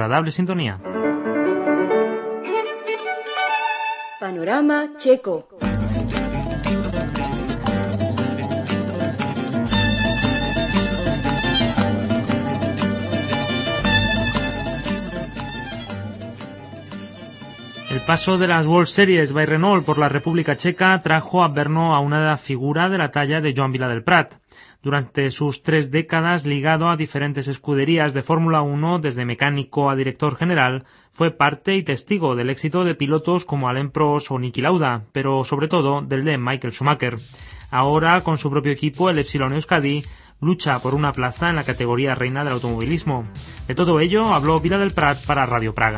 agradable sintonía. Panorama checo. El paso de las World Series by Renault por la República Checa trajo a Brno a una figura de la talla de Joan Viladelprat. Durante sus 3 décadas ligado a diferentes escuderías de Fórmula 1, desde mecánico a director general, fue parte y testigo del éxito de pilotos como Alain Prost o Niki Lauda, pero sobre todo del de Michael Schumacher. Ahora, con su propio equipo, el Epsilon Euskadi, lucha por una plaza en la categoría reina del automovilismo. De todo ello habló Viladelprat para Radio Praga.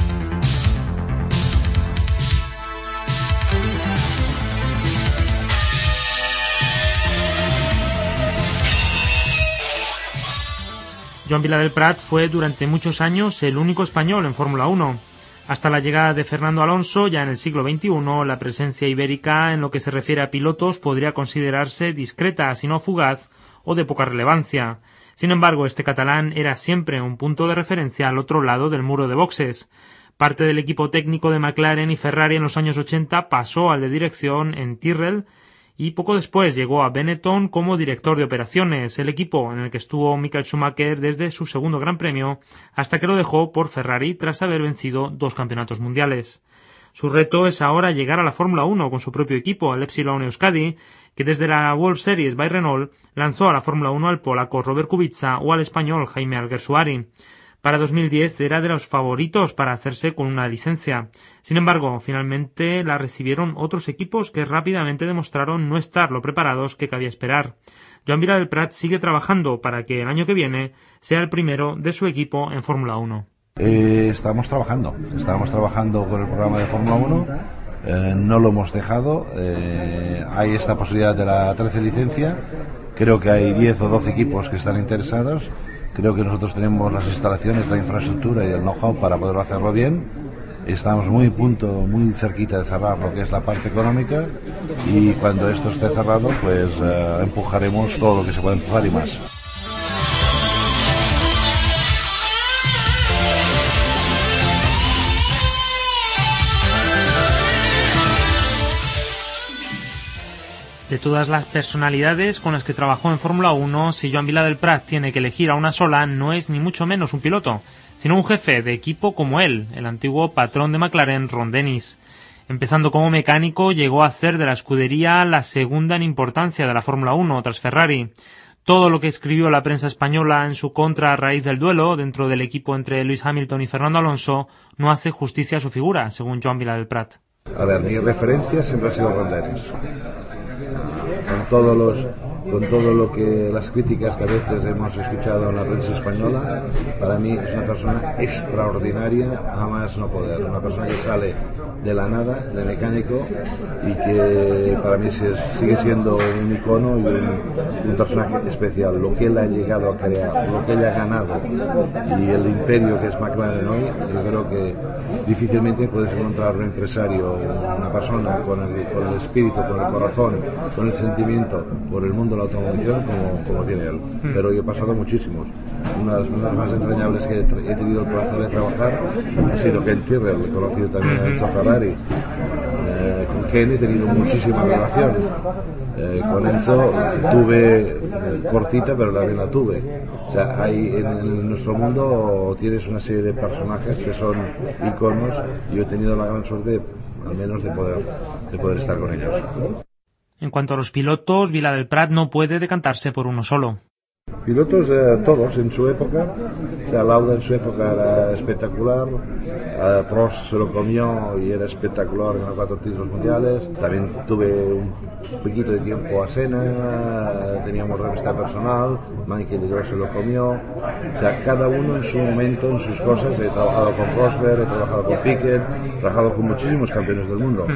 Joan Viladelprat fue durante muchos años el único español en Fórmula 1. Hasta la llegada de Fernando Alonso, ya en el siglo XXI, la presencia ibérica en lo que se refiere a pilotos podría considerarse discreta, si no fugaz, o de poca relevancia. Sin embargo, este catalán era siempre un punto de referencia al otro lado del muro de boxes. Parte del equipo técnico de McLaren y Ferrari en los años 80 pasó al de dirección en Tyrrell, y poco después llegó a Benetton como director de operaciones, el equipo en el que estuvo Michael Schumacher desde su segundo Gran Premio hasta que lo dejó por Ferrari tras haber vencido 2 campeonatos mundiales. Su reto es ahora llegar a la Fórmula 1 con su propio equipo, el Epsilon Euskadi, que desde la World Series by Renault lanzó a la Fórmula 1 al polaco Robert Kubica o al español Jaime Alguersuari. Para 2010 era de los favoritos para hacerse con una licencia. Sin embargo, finalmente la recibieron otros equipos que rápidamente demostraron no estar lo preparados que cabía esperar. Joan Viladelprat sigue trabajando para que el año que viene sea el primero de su equipo en Fórmula 1. Estamos trabajando con el programa de Fórmula 1, no lo hemos dejado, hay esta posibilidad de la 13 licencia, creo que hay 10 o 12 equipos que están interesados. Creo que nosotros tenemos las instalaciones, la infraestructura y el know-how para poder hacerlo bien. Estamos muy cerquita de cerrar lo que es la parte económica y cuando esto esté cerrado, pues empujaremos todo lo que se pueda empujar y más. De todas las personalidades con las que trabajó en Fórmula 1, si Joan Viladelprat tiene que elegir a una sola, no es ni mucho menos un piloto, sino un jefe de equipo como él, el antiguo patrón de McLaren, Ron Dennis. Empezando como mecánico, llegó a ser de la escudería la segunda en importancia de la Fórmula 1 tras Ferrari. Todo lo que escribió la prensa española en su contra a raíz del duelo dentro del equipo entre Lewis Hamilton y Fernando Alonso no hace justicia a su figura, según Joan Viladelprat. A ver, mi referencia siempre ha sido Ron Dennis. Con todo lo que las críticas que a veces hemos escuchado en la prensa española, para mí es una persona extraordinaria, a más no poder, una persona que sale de la nada, de mecánico, y que para mí sigue siendo un icono y un personaje especial. Lo que él ha llegado a crear, lo que él ha ganado y el imperio que es McLaren hoy, yo creo que difícilmente puedes encontrar un empresario, una persona con el espíritu, con el corazón, con el sentimiento por el mundo de la automoción como tiene él. Pero yo he pasado muchísimos. Una de las personas más entrañables que he tenido el placer de trabajar ha sido Ken Tyrrell, he conocido también a Enzo Ferrari. Con Ken he tenido muchísima relación. Con Enzo tuve cortita, pero también la tuve. O sea, hay en nuestro mundo tienes una serie de personajes que son iconos y yo he tenido la gran suerte, al menos, de poder estar con ellos. En cuanto a los pilotos, Viladelprat no puede decantarse por uno solo. Pilotos todos en su época, o sea, Lauda en su época era espectacular, Prost se lo comió y era espectacular en los 4 títulos mundiales. También tuve un poquito de tiempo a Senna, teníamos revista personal, Michael se lo comió, o sea, cada uno en su momento, en sus cosas. He trabajado con Rosberg, he trabajado con Piquet, he trabajado con muchísimos campeones del mundo,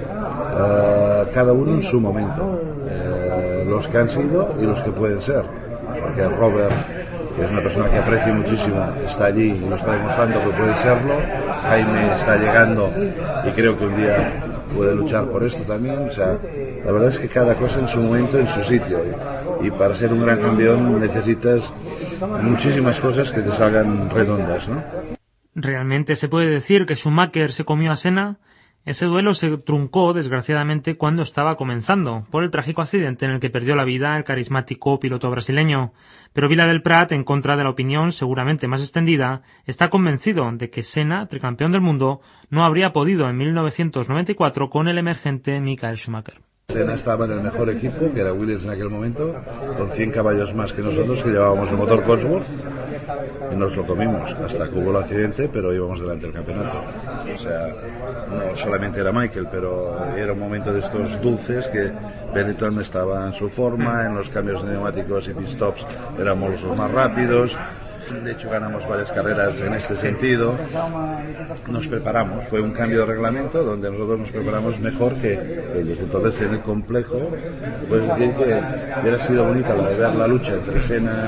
cada uno en su momento, los que han sido y los que pueden ser. Porque Robert, que es una persona que aprecio muchísimo, está allí y nos está demostrando que puede serlo. Jaime está llegando y creo que un día puede luchar por esto también. O sea, la verdad es que cada cosa en su momento, en su sitio. Y para ser un gran campeón necesitas muchísimas cosas que te salgan redondas, ¿no? ¿Realmente se puede decir que Schumacher se comió a Senna? Ese duelo se truncó, desgraciadamente, cuando estaba comenzando, por el trágico accidente en el que perdió la vida el carismático piloto brasileño. Pero Vila del Prat, en contra de la opinión seguramente más extendida, está convencido de que Senna, tricampeón del mundo, no habría podido en 1994 con el emergente Michael Schumacher. Senna estaba en el mejor equipo, que era Williams en aquel momento, con 100 caballos más que nosotros, que llevábamos el motor Cosworth, y nos lo comimos, hasta que hubo el accidente, pero íbamos delante del campeonato. O sea, no solamente era Michael, pero era un momento de estos dulces que Benetton estaba en su forma, en los cambios de neumáticos y pit stops éramos los más rápidos. De hecho ganamos varias carreras en este sentido. Nos preparamos, fue un cambio de reglamento donde nosotros nos preparamos mejor que ellos. Entonces en el complejo puedes decir que hubiera sido bonita la de ver la lucha entre Senna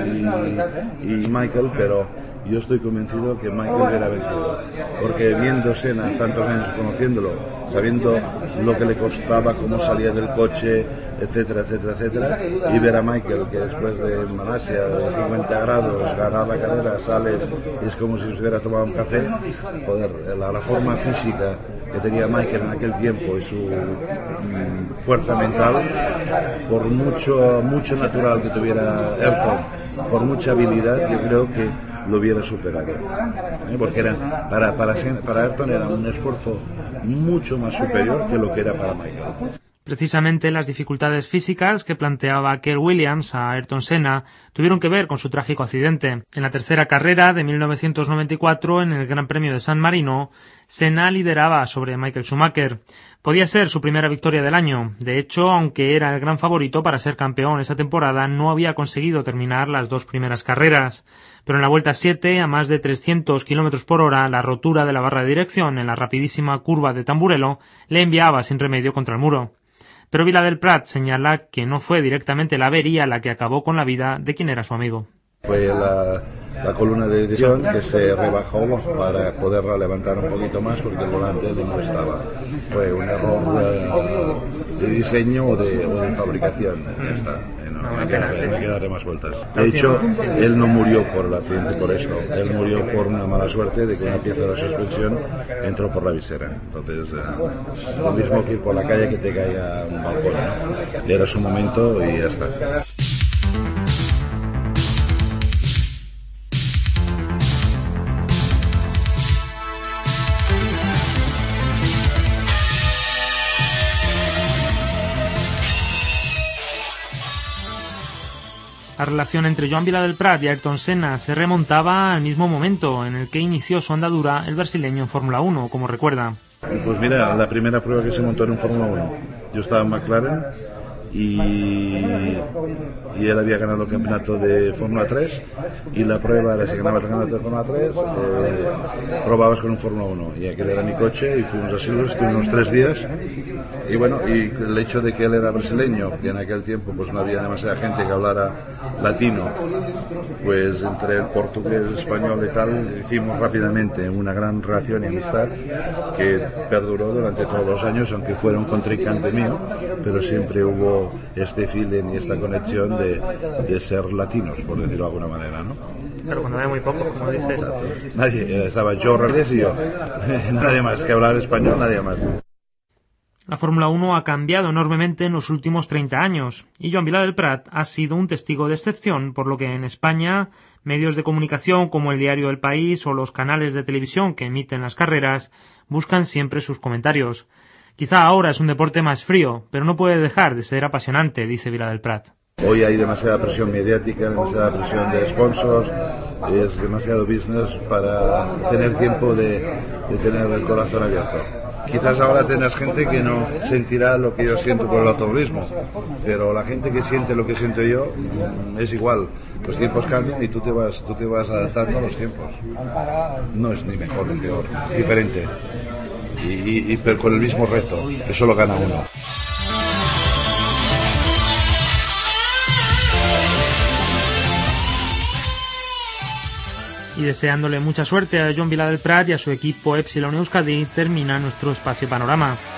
y Michael, pero yo estoy convencido que Michael hubiera vencido, porque viendo Senna tantos años, conociéndolo, sabiendo lo que le costaba, cómo salía del coche, etcétera, etcétera, etcétera, y ver a Michael que después de Malasia, de 50 grados, ganar la carrera, sales y es como si se hubiera tomado un café. Joder, la forma física que tenía Michael en aquel tiempo y su fuerza mental, por mucho natural que tuviera Ayrton, por mucha habilidad, yo creo que lo hubiera superado, porque era para Ayrton era un esfuerzo mucho más superior que lo que era para Michael. Precisamente las dificultades físicas que planteaba Keir Williams a Ayrton Senna tuvieron que ver con su trágico accidente. En la tercera carrera de 1994, en el Gran Premio de San Marino, Senna lideraba sobre Michael Schumacher. Podía ser su primera victoria del año. De hecho, aunque era el gran favorito para ser campeón esa temporada, no había conseguido terminar las dos primeras carreras. Pero en la vuelta 7, a más de 300 km por hora, la rotura de la barra de dirección en la rapidísima curva de Tamburello le enviaba sin remedio contra el muro. Pero Vila del Prat señala que no fue directamente la avería la que acabó con la vida de quien era su amigo. Fue la columna de dirección que se rebajó para poderla levantar un poquito más porque el volante no estaba. Fue un error de diseño o de fabricación. Ya está. No hay que darle más vueltas. De hecho, él no murió por el accidente por eso. Él murió por una mala suerte de que una pieza de la suspensión entró por la visera. Entonces, lo mismo que ir por la calle que te caiga un balcón. Era su momento y ya está. La relación entre Joan Vila del Prat y Ayrton Senna se remontaba al mismo momento en el que inició su andadura el brasileño en Fórmula 1, como recuerda. Pues mira, la primera prueba que se montó en un Fórmula 1, yo estaba en McLaren y él había ganado el campeonato de Fórmula 3 y la prueba era si ganabas el campeonato de Fórmula 3 probabas con un Fórmula 1 y aquel era mi coche y fuimos a Silverstone, estuvimos 3 días y bueno, y el hecho de que él era brasileño, que en aquel tiempo pues no había demasiada gente que hablara latino, pues entre el portugués, el español y tal hicimos rápidamente una gran relación y amistad que perduró durante todos los años, aunque fuera un contrincante mío, pero siempre hubo este feeling y esta conexión de ser latinos, por decirlo de alguna manera, ¿no? Pero cuando había muy poco, como dices. Nadie, estaba yo, Reyes y yo. Nadie más que hablar español, nadie más. La Fórmula 1 ha cambiado enormemente en los últimos 30 años, y Joan Vila del Prat ha sido un testigo de excepción, por lo que en España, medios de comunicación como el diario El País o los canales de televisión que emiten las carreras, buscan siempre sus comentarios. Quizá ahora es un deporte más frío, pero no puede dejar de ser apasionante, dice Vila del Prat. Hoy hay demasiada presión mediática, demasiada presión de sponsors, es demasiado business para tener tiempo de tener el corazón abierto. Quizás ahora tengas gente que no sentirá lo que yo siento por el automovilismo, pero la gente que siente lo que siento yo es igual. Los tiempos cambian y tú te vas adaptando a los tiempos. No es ni mejor ni peor, es diferente. Pero con el mismo reto, que solo gana uno. Y deseándole mucha suerte a Joan Vila del Prat y a su equipo Epsilon Euskadi, termina nuestro espacio Panorama.